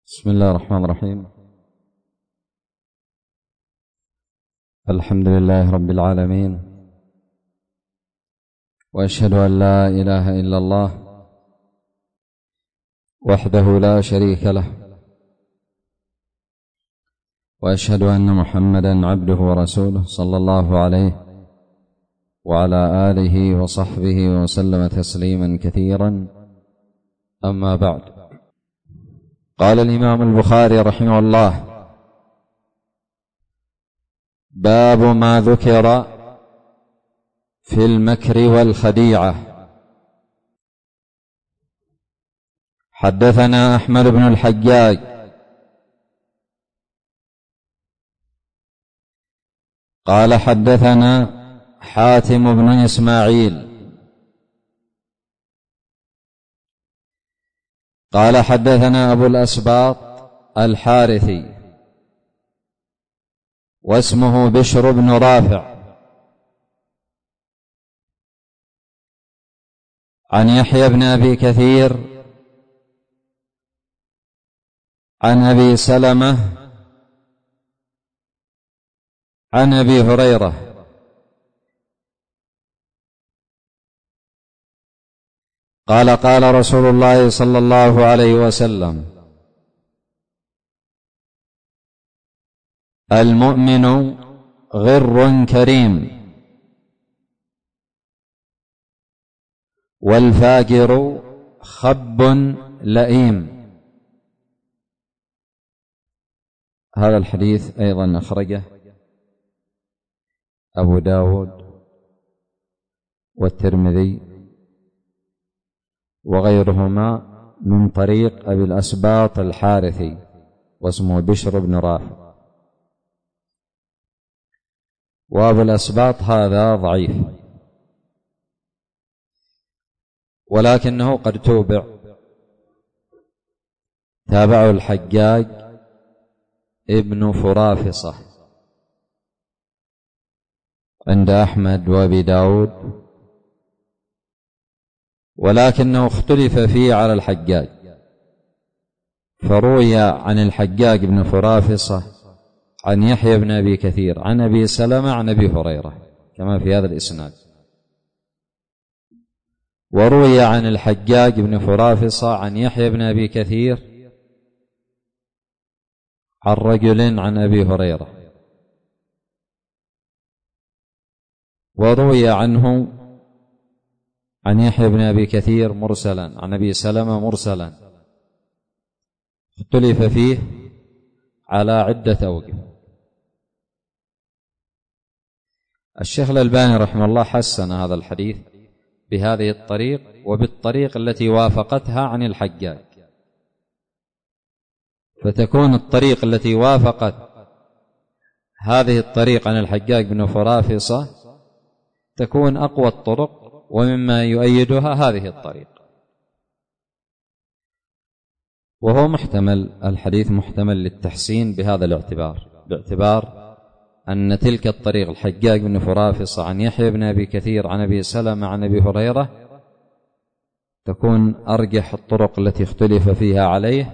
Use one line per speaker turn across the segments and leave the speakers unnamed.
بسم الله الرحمن الرحيم. الحمد لله رب العالمين، وأشهد أن لا إله إلا الله وحده لا شريك له، وأشهد أن محمدا عبده ورسوله صلى الله عليه وعلى آله وصحبه وسلم تسليما كثيرا. أما بعد، قال الإمام البخاري رحمه الله: باب ما ذكر في المكر والخديعة. حدثنا أحمد بن الحجاج قال حدثنا حاتم بن إسماعيل قال حدثنا أبو الأسباط الحارثي واسمه بشر بن رافع عن يحيى بن أبي كثير عن أبي سلمة عن أبي هريرة قال: قال رسول الله صلى الله عليه وسلم: المؤمن غر كريم، والفاجر خب لئيم. هذا الحديث أيضا أخرجه أبو داود والترمذي وغيرهما من طريق أبي الأسباط الحارثي واسمه بشر بن رافع. وأبو الأسباط هذا ضعيف، ولكنه قد تابعه الحجاج ابن فرافصة عند أحمد وأبي داود، ولكنه اختلف فيه على الحجاج، فروي عن الحجاج بن فرافصة عن يحيى بن أبي كثير عن أبي سلمة عن أبي هريرة كما في هذا الإسناد، وروي عن الحجاج بن فرافصة عن يحيى بن أبي كثير عن رجل عن أبي هريرة، وروي عنه عن يحيى بن أبي كثير مرسلا عن أبي سلمة مرسلا، اختلف فيه على عدة أوجه. الشيخ الألباني رحمه الله حسن هذا الحديث بهذه الطريق وبالطريق التي وافقتها عن الحجاج، فتكون الطريق التي وافقت هذه الطريق عن الحجاج بن فرافصة تكون أقوى الطرق، ومما يؤيدها هذه الطريق. وهو محتمل، الحديث محتمل للتحسين بهذا الاعتبار، باعتبار أن تلك الطريق الحجاج بن فرافصة عن يحيى بن أبي كثير عن أبي سلمة عن أبي هريرة تكون أرجح الطرق التي اختلف فيها عليه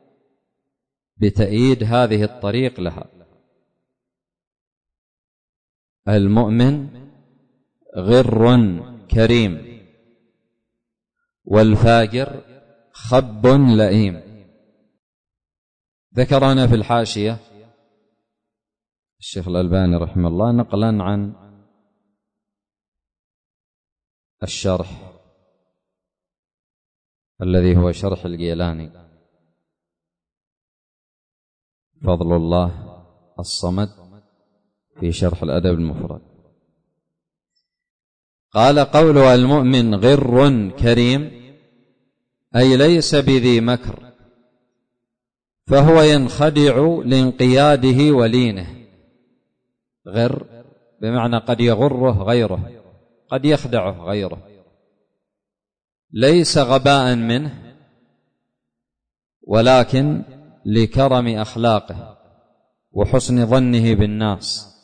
بتأييد هذه الطريق لها. المؤمن غر كريم، والفاجر خب لئيم. ذكرنا في الحاشية الشيخ الألباني رحمه الله نقلا عن الشرح الذي هو شرح الجيلاني فضل الله الصمد في شرح الأدب المفرد، قال: قوله المؤمن غر كريم أي ليس بذي مكر، فهو ينخدع لانقياده ولينه. غر بمعنى قد يغره غيره، قد يخدعه غيره، ليس غباء منه، ولكن لكرم أخلاقه وحسن ظنه بالناس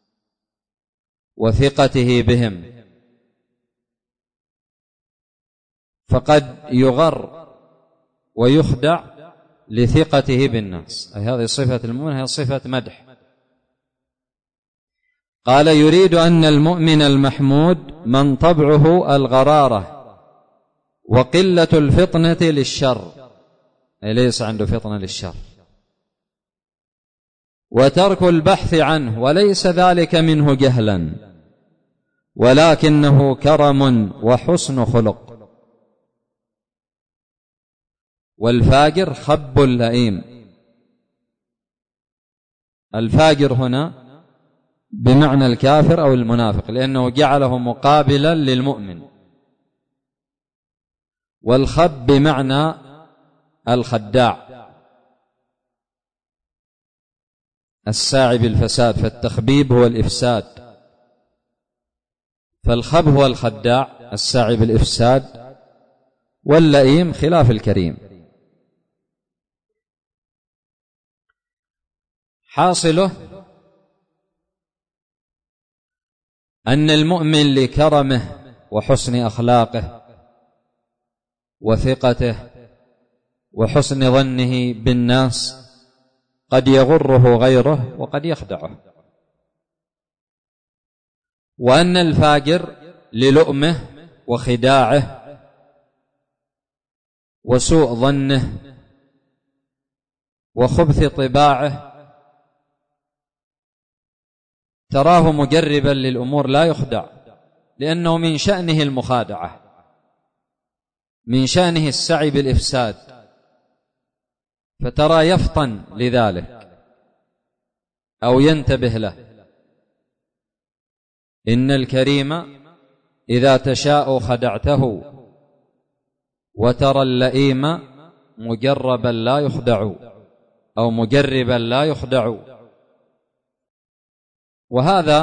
وثقته بهم، فقد يغر ويخدع لثقته بالناس، أي هذه صفة المؤمن، هي صفة مدح. قال يريد أن المؤمن المحمود من طبعه الغرارة وقلة الفطنة للشر، أي ليس عنده فطنة للشر، وترك البحث عنه، وليس ذلك منه جهلا ولكنه كرم وحسن خلق. والفاجر خب اللئيم. الفاجر هنا بمعنى الكافر أو المنافق، لأنه جعله مقابلا للمؤمن. والخب بمعنى الخداع الساعي بالفساد، فالتخبيب هو الإفساد، فالخب هو الخداع الساعي بالإفساد، واللئيم خلاف الكريم. حاصله أن المؤمن لكرمه وحسن أخلاقه وثقته وحسن ظنه بالناس قد يغره غيره وقد يخدعه، وأن الفاجر للؤمه وخداعه وسوء ظنه وخبث طباعه تراه مجربا للأمور لا يخدع، لأنه من شأنه المخادعة، من شأنه السعي بالإفساد، فترى يفطن لذلك أو ينتبه له. إن الكريم إذا تشاء خدعته، وترى اللئيم مجربا لا يخدع أو مجربا لا يخدع. وهذا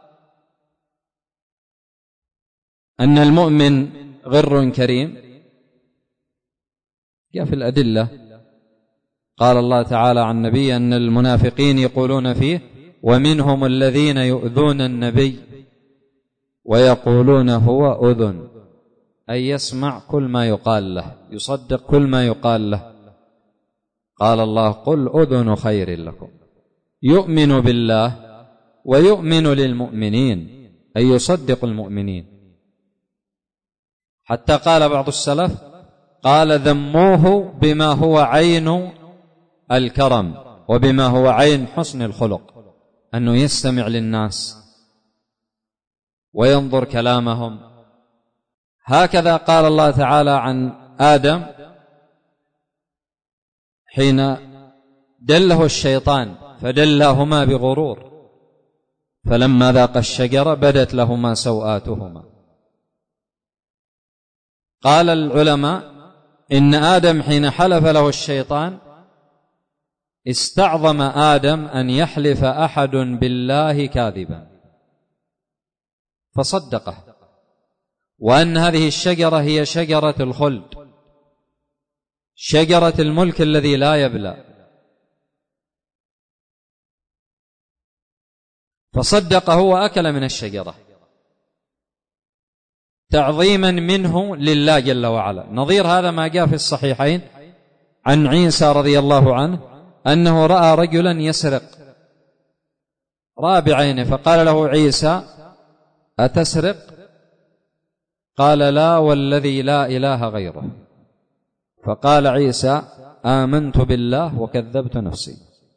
أن المؤمن غر كريم جاء في الأدلة. قال الله تعالى عن النبي أن المنافقين يقولون فيه: ومنهم الذين يؤذون النبي ويقولون هو أذن، أي يسمع كل ما يقال له، يصدق كل ما يقال له. قال الله: قل أذن خير لكم، يؤمن بالله ويؤمن للمؤمنين، أي يصدق المؤمنين. حتى قال بعض السلف: قال ذموه بما هو عين الكرم وبما هو عين حسن الخلق، أنه يستمع للناس وينظر كلامهم. هكذا قال الله تعالى عن آدم حين دله الشيطان فدلاهما بغرور، فلما ذاق الشجرة بدت لهما سوآتهما. قال العلماء إن آدم حين حلف له الشيطان استعظم آدم أن يحلف أحد بالله كاذبا فصدقه، وأن هذه الشجرة هي شجرة الخلد، شجرة الملك الذي لا يبلى، فصدقه وأكل من الشجرة تعظيما منه لله جل وعلا. نظير هذا ما جاء في الصحيحين عن عيسى رضي الله عنه أنه رأى رجلا يسرق، رأى بعينه، فقال له عيسى: أتسرق؟ قال: لا والذي لا إله غيره. فقال عيسى: آمنت بالله وكذبت نفسي،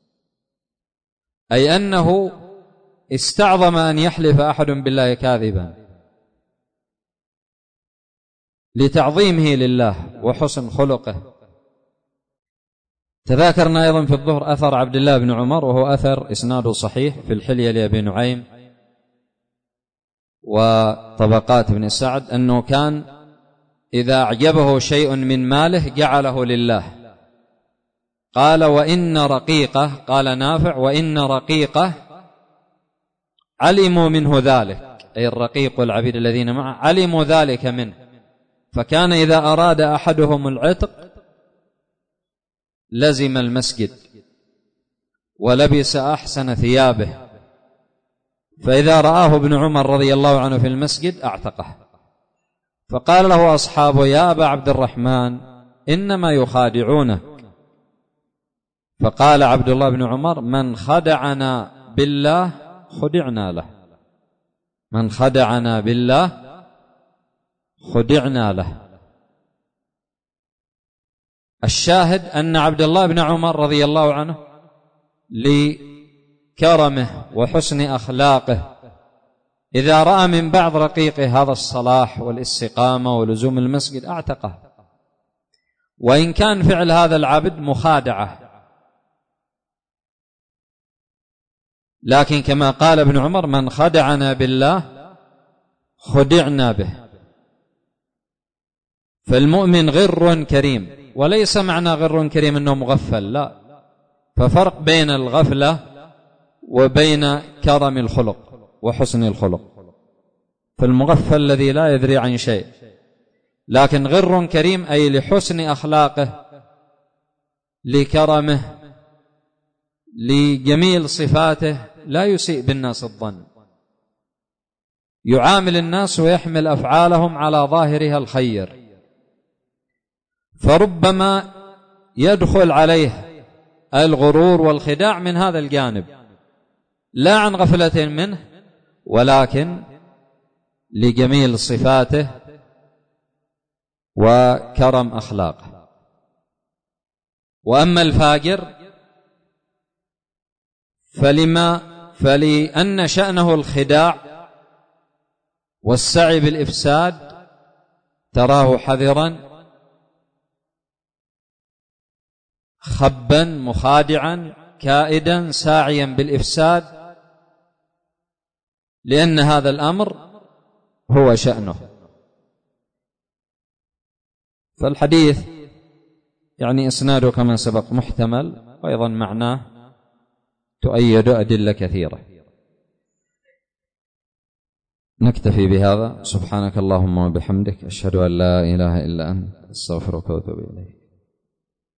أي أنه استعظم أن يحلف أحد بالله كاذبا لتعظيمه لله وحسن خلقه. تذاكرنا أيضا في الظهر أثر عبد الله بن عمر، وهو أثر إسناده صحيح في الحلية لأبي نعيم وطبقات ابن سعد، أنه كان إذا أعجبه شيء من ماله جعله لله. قال: وإن رقيقه، قال نافع: وإن رقيقه علموا منه ذلك، أي الرقيق والعبيد الذين معه علموا ذلك منه، فكان إذا أراد أحدهم العتق لزم المسجد ولبس أحسن ثيابه، فإذا رآه ابن عمر رضي الله عنه في المسجد أعتقه. فقال له أصحابه: يا أبا عبد الرحمن، إنما يخادعونك، فقال عبد الله بن عمر: من خدعنا بالله خدعنا له، من خدعنا بالله خدعنا له. الشاهد أن عبد الله بن عمر رضي الله عنه لكرمه وحسن أخلاقه إذا رأى من بعض رقيقه هذا الصلاح والاستقامة ولزوم المسجد أعتقه، وإن كان فعل هذا العبد مخادعة، لكن كما قال ابن عمر: من خدعنا بالله خدعنا به. فالمؤمن غر كريم، وليس معنى غر كريم أنه مغفل، لا، ففرق بين الغفلة وبين كرم الخلق وحسن الخلق. فالمغفل الذي لا يدري عن شيء، لكن غر كريم أي لحسن أخلاقه، لكرمه، لجميل صفاته، لا يسيء بالناس الظن، يعامل الناس ويحمل أفعالهم على ظاهرها الخير. فربما يدخل عليه الغرور والخداع من هذا الجانب، لا عن غفلة منه، ولكن لجميل صفاته وكرم أخلاقه. وأما الفاجر فلأن شأنه الخداع والسعي بالإفساد، تراه حذرا خبا مخادعا كائدا ساعيا بالإفساد، لأن هذا الأمر هو شأنه. فالحديث يعني إسناده كما سبق محتمل، وأيضا معناه تؤيد أدلة كثيرة. نكتفي بهذا. سبحانك اللهم وبحمدك، أشهد أن لا إله إلا أنت، أستغفرك وأتوب إليك.